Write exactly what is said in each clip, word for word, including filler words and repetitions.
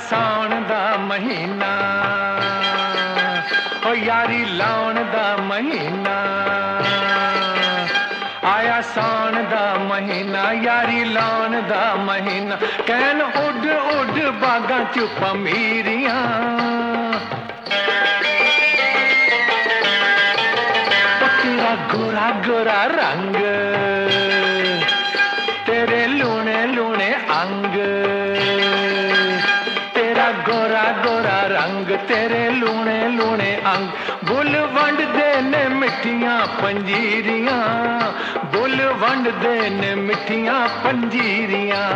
साउण दा महीना, ओ यारी लाउण दा महीना, आया साउण दा महीना, यारी लाउण दा महीना। कैन उड उड बागां च पमीरियां, तेरा गोरा गोरा रंग, तेरे लूने लूने अंग, तेरा गोरा गोरा रंग, तेरे लूने लूने अंग। बुल वंड दे ने मिठियां पंजीरियां, बुल वंड दे ने मिठियां पंजीरियां।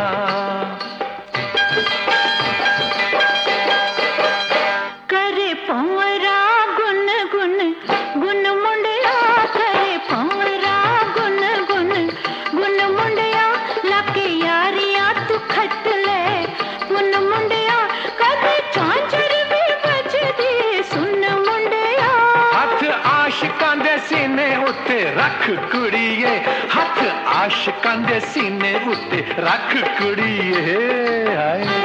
करे पौरा गुन गुन गुन मुंडिया, करे पौरा गुन गुन गुन मुंडिया, लाके यारियां तू खट ले गुन मुंडिया, कदे झांझर भी बजदी सुन मुंडिया। हथ आशिकां दे सीने उत्ते रख कुड़िए, हथ आशिकां दे सीने उत्ते रख कुड़िए। हाय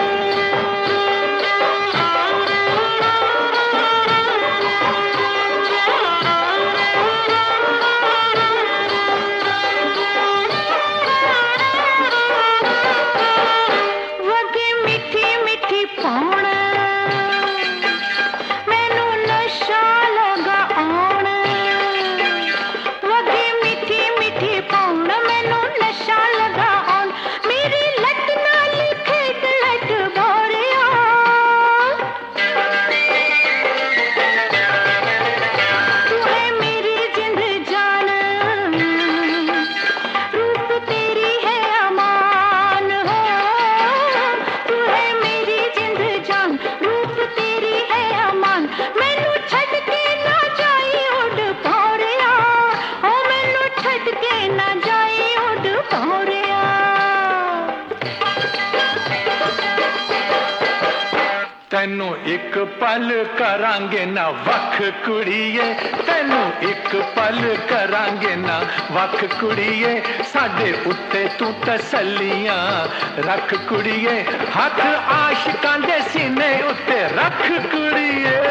तैनू एक पल करांगे ना वख कुड़िए, तैनू एक पल करांगे ना वख कुड़िए, साडे उत्ते तू तसल्लियां रख कुड़िए, हथ आशिकां दे सीने उत्ते रख कुड़िए।